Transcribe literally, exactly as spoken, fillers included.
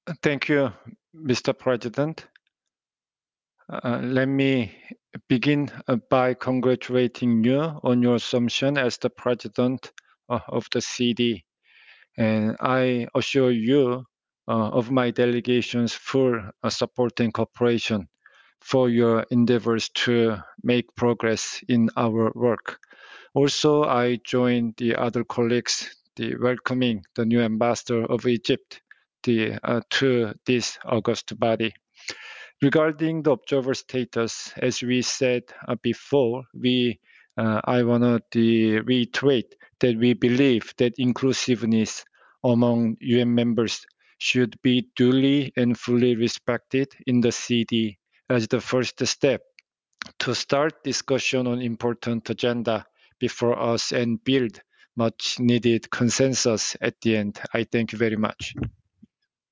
Thank you, Mister President. Uh, let me begin uh, by congratulating you on your assumption as the president uh, of the C D. And I assure you uh, of my delegation's full uh, support and cooperation for your endeavors to make progress in our work. Also, I join the other colleagues the welcoming the new ambassador of Egypt the, uh, to this august body. Regarding the observer status, as we said uh, before, we uh, I want to reiterate that we believe that inclusiveness among U N members should be duly and fully respected in the C D as the first step to start discussion on important agenda before us and build much needed consensus at the end. I thank you very much.